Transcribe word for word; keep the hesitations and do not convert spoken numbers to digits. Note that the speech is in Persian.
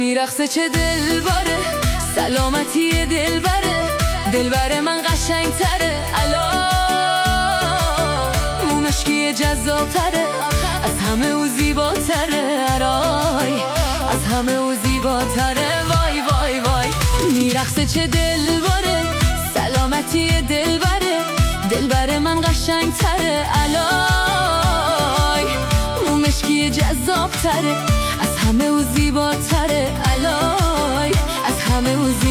میرقصه چه دل باره، سلامتی دل بره، دل بره من قشنگ تره، الا مومشکی جذاب تره، از همه او زیباتره، ارای از همه او زیباتره، وای وای وای. میرقصه چه دل باره، سلامتی دل بره، دل بره من قشنگ تره، الای مومشکی جذاب تره، از همه او زیباتره، الای از همه او زیباتره.